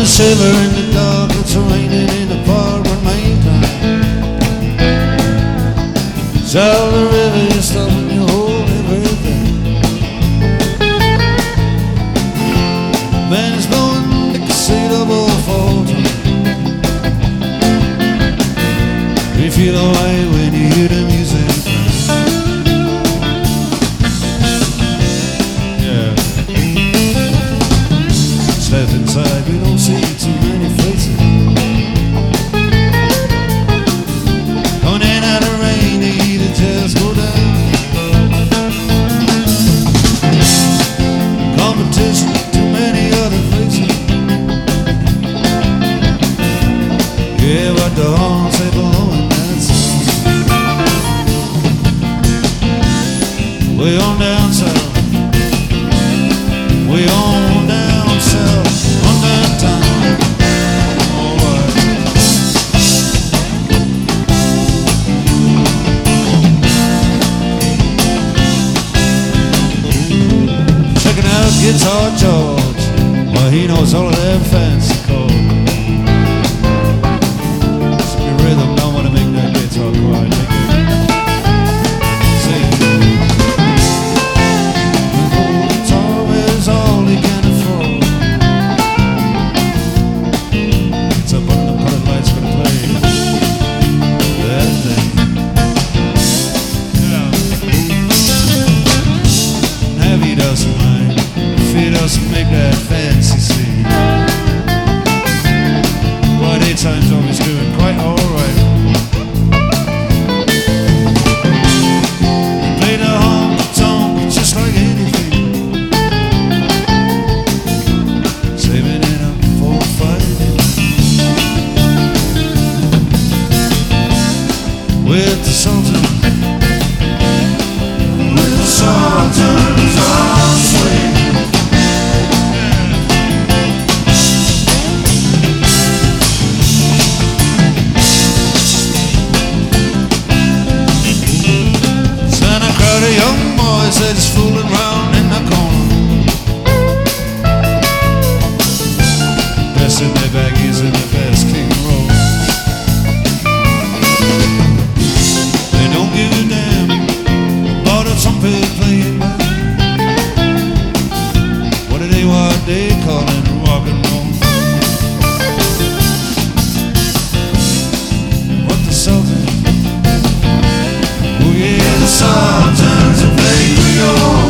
shiver in the dark, it's raining in the park on Main Line. Tell the river you're stopping, you hold everything. Man is blowing the casino fall time. You feel alright when you hear the music. Yeah. Step inside, we don't see too many faces. Going in out of rain, the heat just go down. Competition, too many other places. Yeah, but the horns they blowing that sound. Way on down south. Way on down south. On downtown. Alright. Checking out Guitar George. Well, he knows all of them fancy chords. Rhythm, don't want to make that guitar cry. Sing. The guitar is all he can afford. It's up on the colored lights gonna play that thing. Yeah. Have he doesn't mind if he doesn't make that fancy scene. Well, daytime's always doing quite alright. Play the honky-tonk just like anything. Saving it up for fighting. With the Sultans. With the Sultans on swing. The young boy said he's fooling round in the corner, dressed in their baggies and their best King Rolls. They don't give a damn about a trumpet playing back. What are they calling rock and roll? What the Sultans? Oh yeah, the Sultans are playing Creole.